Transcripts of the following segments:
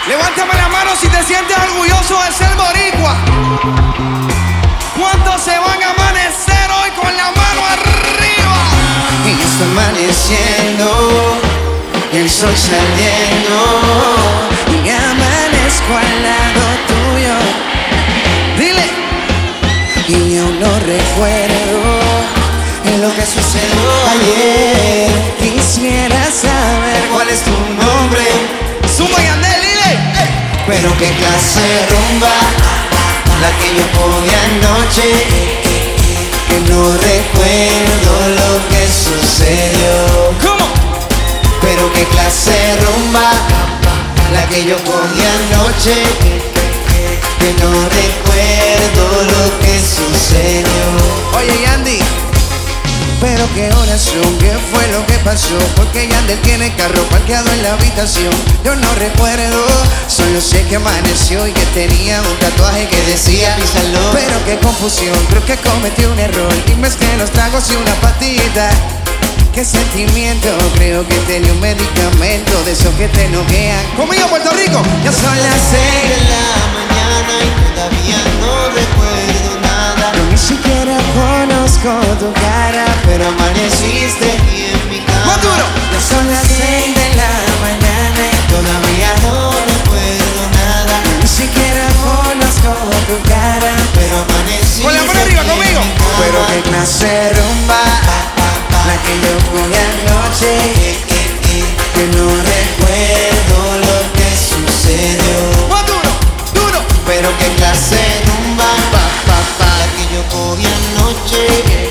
Levántame la mano si te sientes orgulloso de ser boricua. ¿Cuántos se van a amanecer hoy con la mano arriba? Y ya está amaneciendo, el sol saliendo, y amanezco al lado tuyo. Dile. Y aún no recuerdo lo que sucedió ayer. Quisiera saber cuál es tu nombre. Zumba y Andel, dile. Pero qué clase de rumba la que yo podía anoche, que no recuerdo lo que sucedió. ¿Cómo? Pero qué clase de rumba la que yo podía anoche, que no recuerdo lo que sucedió. Oye, Yandy. Pero qué horas son, qué fue lo que pasó, porque Yandel tiene carro parqueado en la habitación. Yo no recuerdo, solo sé que amaneció y que tenía un tatuaje que decía písalo. Pero qué confusión, creo que cometí un error y mezclé los tragos y una pastillita. Qué sentimiento, creo que tenía un medicamento de esos que te noquean. Conmigo, Puerto Rico. Ya son las 6 de la mañana y todavía no recuerdo nada. Yo ni siquiera conozco tu cara, pero amaneciste aquí en mi cama. Más duro. Ya son las 6 de la mañana y todavía no recuerdo nada. Ni siquiera conozco tu cara, pero amaneciste. Con la mano arriba, conmigo. Pero qué clase de rumba la que yo fui anoche, que no recuerdo lo que sucedió. Más duro, duro. Pero qué clase de rumba la que yo cogí anoche,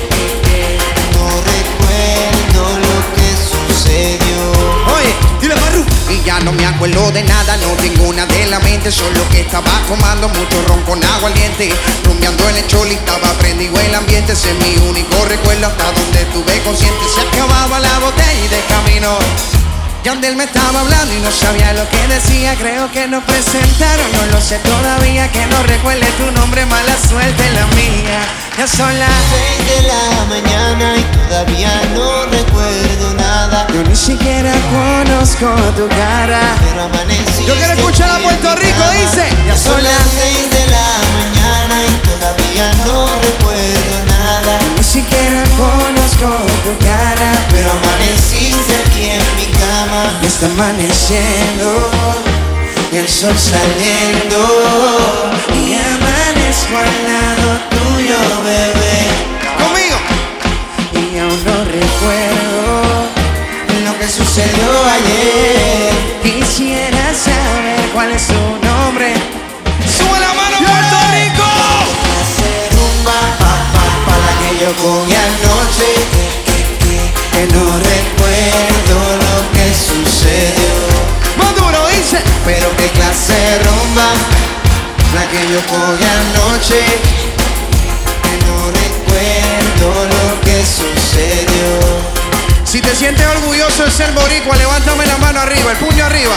no recuerdo lo que sucedió. Oye, dile, Marru. Y ya no me acuerdo de nada, no tengo nada de la mente, solo que estaba tomando mucho ron con agua caliente. Rumbeando en el choli, estaba prendido el ambiente, ese es mi único recuerdo hasta donde estuve consciente. Se acababa la botella y de camino Yandel me estaba hablando y no sabía lo que decía. Creo que nos presentaron, no lo sé todavía. Que no recuerde tu nombre, mala suerte la mía. Ya son las 6 de la mañana y todavía no recuerdo nada. Yo ni siquiera conozco tu cara, pero amanecí. Yo quiero escuchar a Puerto Rico, dice. Ya son las 6 de la mañana y todavía no recuerdo nada. Yo ni siquiera conozco tu cara, pero amaneciste aquí en mi cama. Está amaneciendo, el sol saliendo, y amanezco al lado tuyo, bebé. Conmigo. Y aún no recuerdo lo que sucedió ayer. Quisiera saber cuál es su nombre. Sube la mano, Puerto Rico. Hacer rumba pa la que yo cogí anoche, que no recuerdo lo que sucedió. Más duro, dice. Pero qué clase de rumba la que yo cogí anoche, que no recuerdo lo que sucedió. Si te sientes orgulloso de ser boricua, levántame la mano arriba, el puño arriba.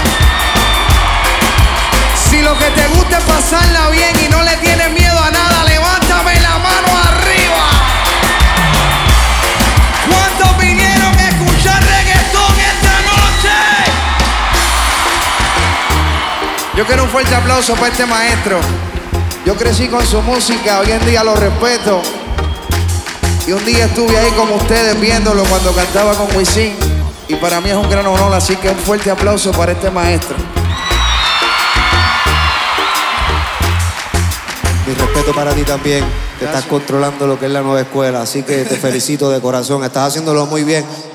Si lo que te gusta es pasarla bien y no le tienes miedo a nada, levántame la mano arriba. ¿Cuántos vinieron a escuchar reggaetón esta noche? Yo quiero un fuerte aplauso para este maestro. Yo crecí con su música, hoy en día lo respeto. Y un día estuve ahí como ustedes viéndolo cuando cantaba con Wisin. Y para mí es un gran honor, así que un fuerte aplauso para este maestro. Mi respeto para ti también, que Gracias. estás controlando lo que es la nueva escuela, así que te felicito de corazón, estás haciéndolo muy bien.